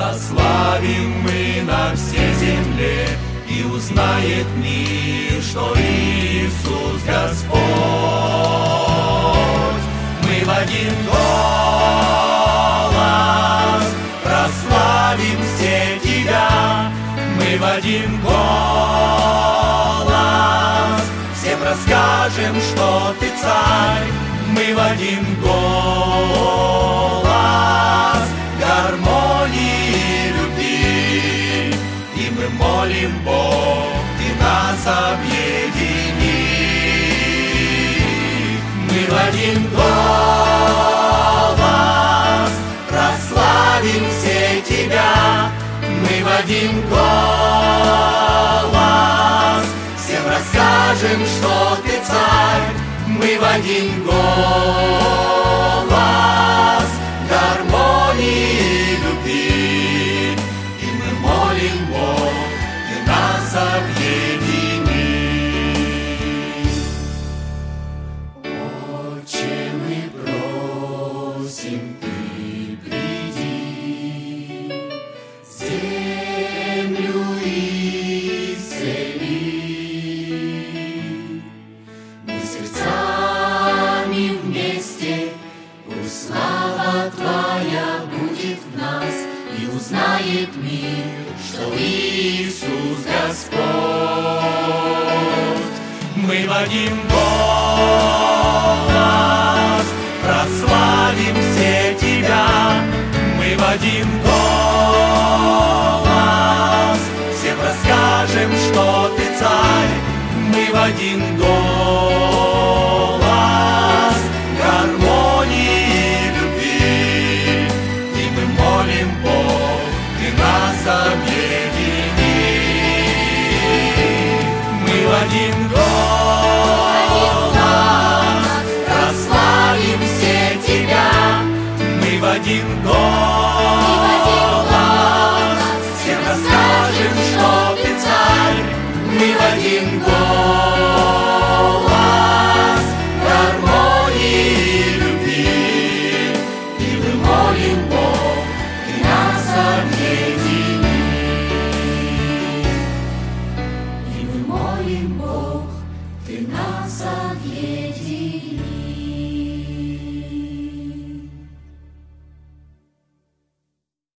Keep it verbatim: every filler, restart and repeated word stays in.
прославим мы на всей земле, и узнает мир, что Иисус Господь. Мы в один голос прославим все Тебя, мы в один голос всем расскажем, что Ты царь. Мы в один голос гармонии любви, и мы молим, Бог, Ты нас объедини. Мы в один голос прославим все Тебя, мы в один голос всем расскажем, что Ты царь. Мы в один голос гармонии любви, и мы молим, Бог, Ты нас объедини. Отче, мы просим, Ты приди, землю исцели. Мы сердцами вместе, пусть слава Твоя будет в нас, и узнает мир, что Иисус Господь. Мы в один голос прославим все Тебя, мы в один голос всем расскажем, что Ты царь. Мы в один голос гармонии любви, и мы молим, Бог, Ты нас объедини. Мы в один голос прославим все Тебя, мы в один голос всем расскажем, что Ты царь. Мы в один голос гармонии любви, и мы молим, Бог, Ты нас объедини. И мы молим, Бог, Ты нас объедини.